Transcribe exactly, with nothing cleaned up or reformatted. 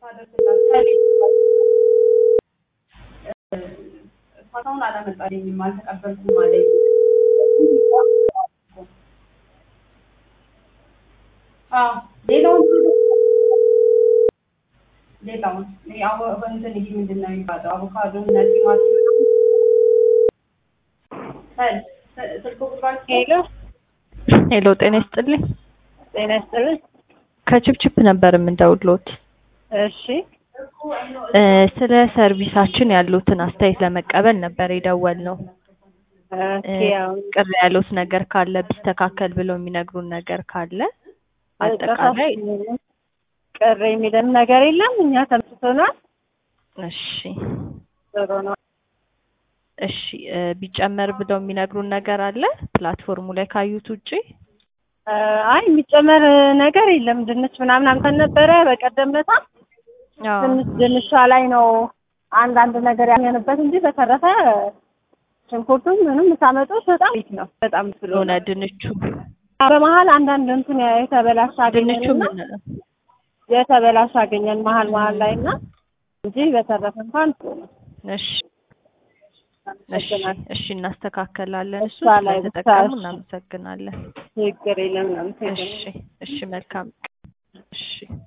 ፋታውን አላመጣልኝም አልተቀበልኩም አለኝ አዎ ሌላውን ሌላውን ያው እንትን ይሄ ምንድነው የሚባለው አቮካዶ እና ቲማቲም ሄሎ ሄሎ ሄሎ ጤና ይስጥልኝ ጤና ይስጥልኝ ከቺፕቺፕ ነበር የምንደውልዎት እሺ ስለ ሰርቪሳችን ያሉትን አስተያየት ለመቀበል ነበር የደወልነው ኦኬ ያው ቅር ያሉት ነገር ካለ ቢስተካከል ብለው የሚነግሩን ነገር ካለ አጠቃላይ ቅር የሚለን ነገር የለም እኛ ተመስጥቶናል እሺ ጥሩ ነው እሺ ቢጨመር ብለው የሚነግሩን ነገር አለ ፕላትፎርሙ ላይ ካዩት ውጪ አይ የሚጨመር ነገር የለም ድንች ምናምን አምተን ነበረ በቀደምታ ትንሽ ድንቿ ላይ ነው አንድ አንድ ነገር ያኘንበት እንጂ በተረፈ ሽንኩርቱም ምንም ታመጡት በጣም ይት ነው በጣም ስለሆነ ድንቹ በመሃል አንድ አንድ እንትን የተበላሽ አገኘን ድንቹ የተበላሽ አገኘን መሃል መሃል ላይና እንጂ በተረፈ እንኳን እሺ እሺ እሺ እናስተካከላለን እሱ ላይ ተጠቀሙ እናመሰግናለን ችግር የለም እሺ እሺ መልካም እሺ